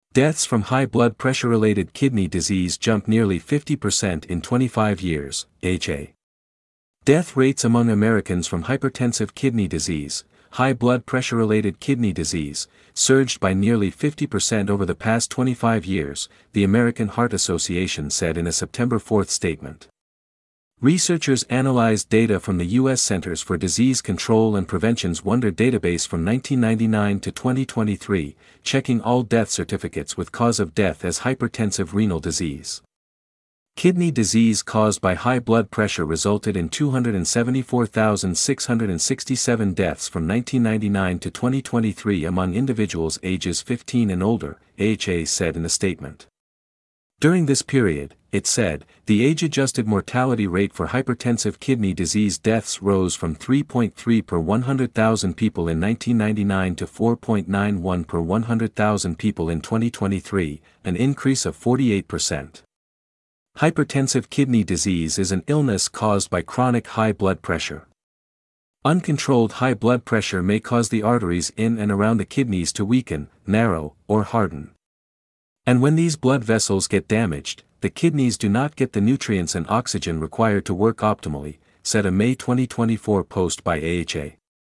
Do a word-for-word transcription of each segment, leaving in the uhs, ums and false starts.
Deaths from high blood pressure-related kidney disease jumped nearly fifty percent in twenty-five years, A H A. Death rates among Americans from hypertensive kidney disease, high blood pressure-related kidney disease, surged by nearly fifty percent over the past twenty-five years, the American Heart Association said in a September fourth statement. Researchers analyzed data from the U S Centers for Disease Control and Prevention's Wonder database from nineteen ninety-nine to twenty twenty-three, checking all death certificates with cause of death as hypertensive renal disease. Kidney disease caused by high blood pressure resulted in two hundred seventy-four thousand six hundred sixty-seven deaths from nineteen ninety-nine to twenty twenty-three among individuals ages fifteen and older, A H A said in a statement. During this period, it said, the age-adjusted mortality rate for hypertensive kidney disease deaths rose from three point three per one hundred thousand people in nineteen ninety-nine to four point nine one per one hundred thousand people in twenty twenty-three, an increase of forty-eight percent. Hypertensive kidney disease is an illness caused by chronic high blood pressure. Uncontrolled high blood pressure may cause the arteries in and around the kidneys to weaken, narrow, or harden. And when these blood vessels get damaged, the kidneys do not get the nutrients and oxygen required to work optimally, said a May twenty twenty-four post by A H A.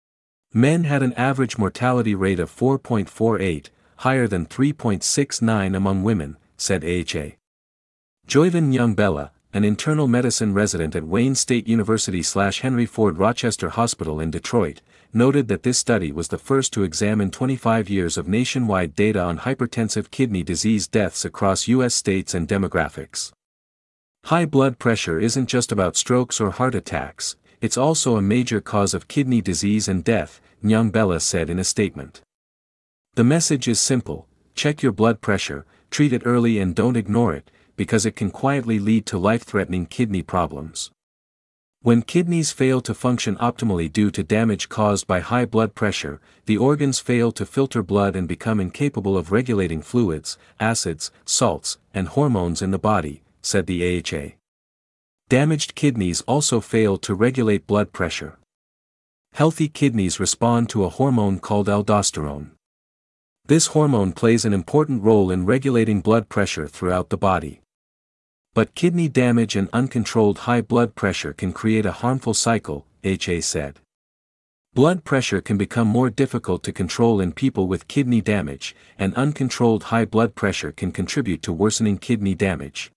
Men had an average mortality rate of four point four eight, higher than three point six nine among women, said A H A. Joyvan Nyambela, an internal medicine resident at Wayne State University/Henry Ford Rochester Hospital in Detroit, noted that this study was the first to examine twenty-five years of nationwide data on hypertensive kidney disease deaths across U S states and demographics. High blood pressure isn't just about strokes or heart attacks, it's also a major cause of kidney disease and death, Nyambela said in a statement. The message is simple: check your blood pressure, treat it early and don't ignore it, because it can quietly lead to life-threatening kidney problems. When kidneys fail to function optimally due to damage caused by high blood pressure, the organs fail to filter blood and become incapable of regulating fluids, acids, salts, and hormones in the body, said the A H A. Damaged kidneys also fail to regulate blood pressure. Healthy kidneys respond to a hormone called aldosterone. This hormone plays an important role in regulating blood pressure throughout the body. But kidney damage and uncontrolled high blood pressure can create a harmful cycle, A H A said. Blood pressure can become more difficult to control in people with kidney damage, and uncontrolled high blood pressure can contribute to worsening kidney damage.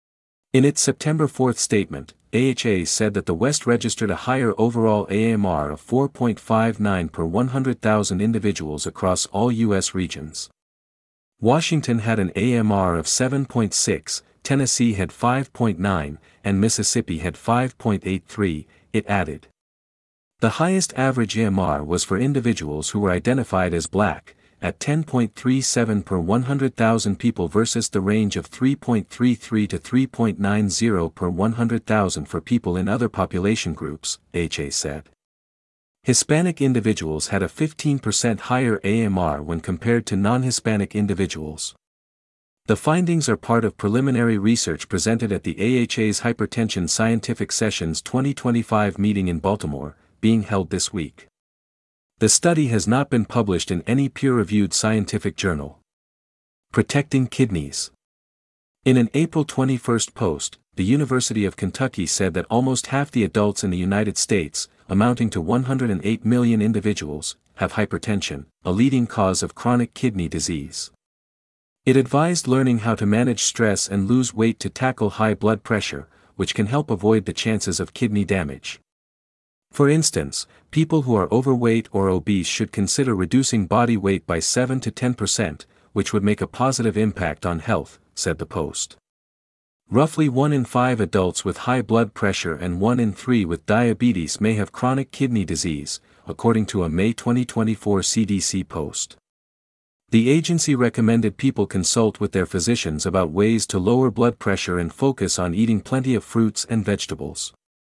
In its September fourth statement, A H A said that the West registered a higher overall A M R of four point five nine per one hundred thousand individuals across all U S regions. Washington had an A M R of seven point six, Tennessee had five point nine, and Mississippi had five point eight three, it added. The highest average A M R was for individuals who were identified as Black, at ten point three seven per one hundred thousand people versus the range of three point three three to three point nine zero per one hundred thousand for people in other population groups, A H A said. Hispanic individuals had a fifteen percent higher A M R when compared to non-Hispanic individuals. The findings are part of preliminary research presented at the A H A's Hypertension Scientific Sessions twenty twenty-five meeting in Baltimore, being held this week. The study has not been published in any peer-reviewed scientific journal. Protecting kidneys. In an April twenty-first post, the University of Kentucky said that almost half the adults in the United States, amounting to one hundred eight million individuals, have hypertension, a leading cause of chronic kidney disease. It advised learning how to manage stress and lose weight to tackle high blood pressure, which can help avoid the chances of kidney damage. For instance, people who are overweight or obese should consider reducing body weight by seven to ten percent, which would make a positive impact on health, said the post. Roughly one in five adults with high blood pressure and one in three with diabetes may have chronic kidney disease, according to a May twenty twenty-four C D C post. The agency recommended people consult with their physicians about ways to lower blood pressure and focus on eating plenty of fruits and vegetables.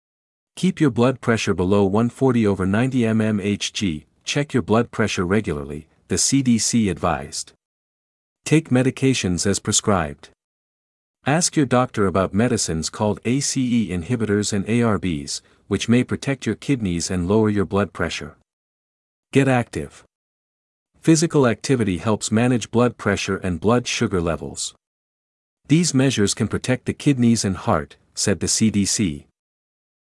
Keep your blood pressure below one forty over ninety millimeters of mercury, check your blood pressure regularly, the C D C advised. Take medications as prescribed. Ask your doctor about medicines called A C E inhibitors and A R Bs, which may protect your kidneys and lower your blood pressure. Get active. Physical activity helps manage blood pressure and blood sugar levels. These measures can protect the kidneys and heart, said the C D C.